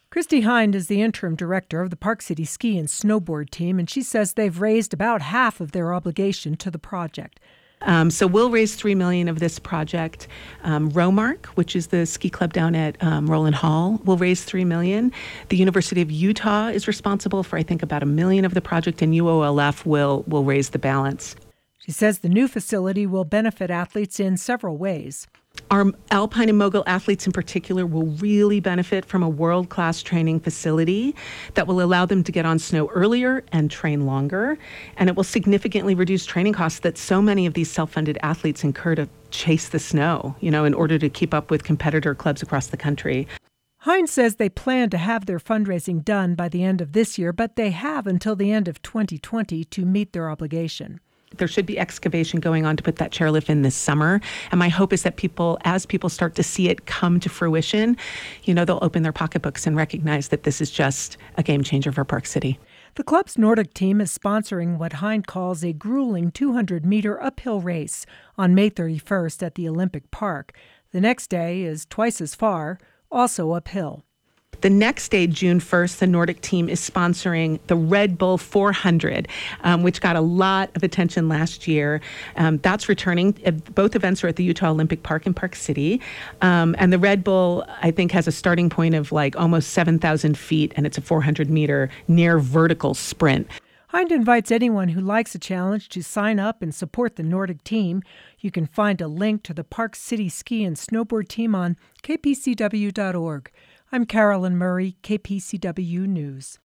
Christy Hind is the interim director of the Park City Ski and Snowboard team, and she says they've raised about half of their obligation to the project. So we'll raise $3 million of this project. Romark, which is the ski club down at Roland Hall, will raise $3 million. The University of Utah is responsible for, I think, about $1 million of the project, and UOLF will raise the balance. She says the new facility will benefit athletes in several ways. Our alpine and mogul athletes in particular will really benefit from a world-class training facility that will allow them to get on snow earlier and train longer. And it will significantly reduce training costs that so many of these self-funded athletes incur to chase the snow, in order to keep up with competitor clubs across the country. Hind says they plan to have their fundraising done by the end of this year, but they have until the end of 2020 to meet their obligation. There should be excavation going on to put that chairlift in this summer. And my hope is that as people start to see it come to fruition, they'll open their pocketbooks and recognize that this is just a game changer for Park City. The club's Nordic team is sponsoring what Hind calls a grueling 200-meter uphill race on May 31st at the Olympic Park. The next day is twice as far, also uphill. The next day, June 1st, the Nordic team is sponsoring the Red Bull 400, which got a lot of attention last year. That's returning. Both events are at the Utah Olympic Park in Park City. And the Red Bull, I think, has a starting point of almost 7,000 feet, and it's a 400-meter near vertical sprint. Hind invites anyone who likes a challenge to sign up and support the Nordic team. You can find a link to the Park City Ski and Snowboard team on kpcw.org. I'm Carolyn Murray, KPCW News.